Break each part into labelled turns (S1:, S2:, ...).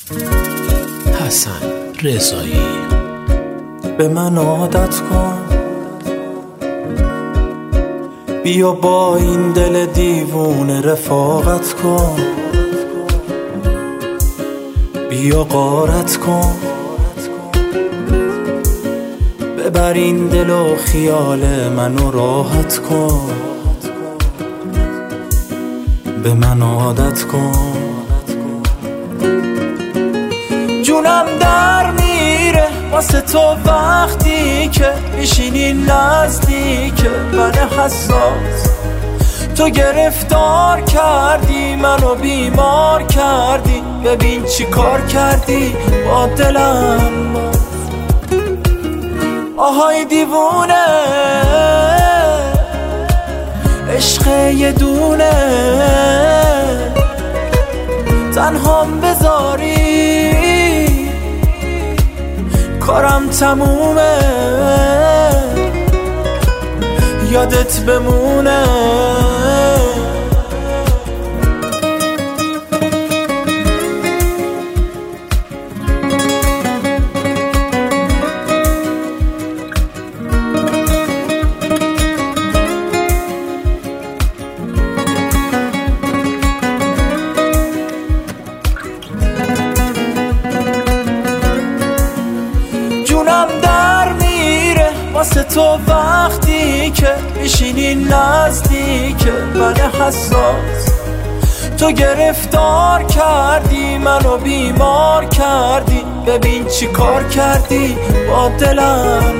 S1: حسن رضایی.
S2: به من عادت کن، بیا با این دل دیوونه رفاقت کن، بیا غارت کن، ببر این دل و خیال منو راحت کن، به من عادت کن. جونم در میره واسه تو وقتی که میشینی نزدیک من حساس. تو گرفتار کردی منو بیمار کردی، ببین چی کار کردی با دلم. آهای دیوونه عشق یه دونه، تنهام بذاری کارم تمومه، یادت بمونه. جونم در میره واسه تو وقتی که میشینی نزدیک من حساس. تو گرفتار کردی منو بیمار کردی، ببین چی کار کردی با دلم.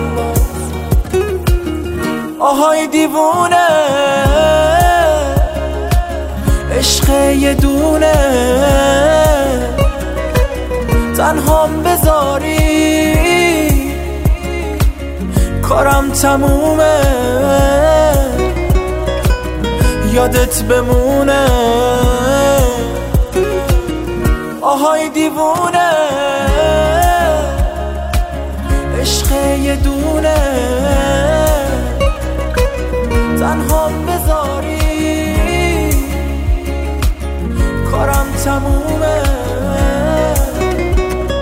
S2: آهای دیوونه عشق یه دونه، تنهام بذاری کارم تمومه، یادت بمونه. آهای دیوونه عشق یه دونه، تنهام بذاری کارم تمومه،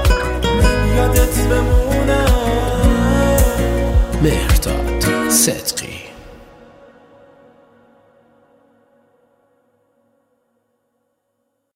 S2: یادت بمونه.
S1: مهرداد صدق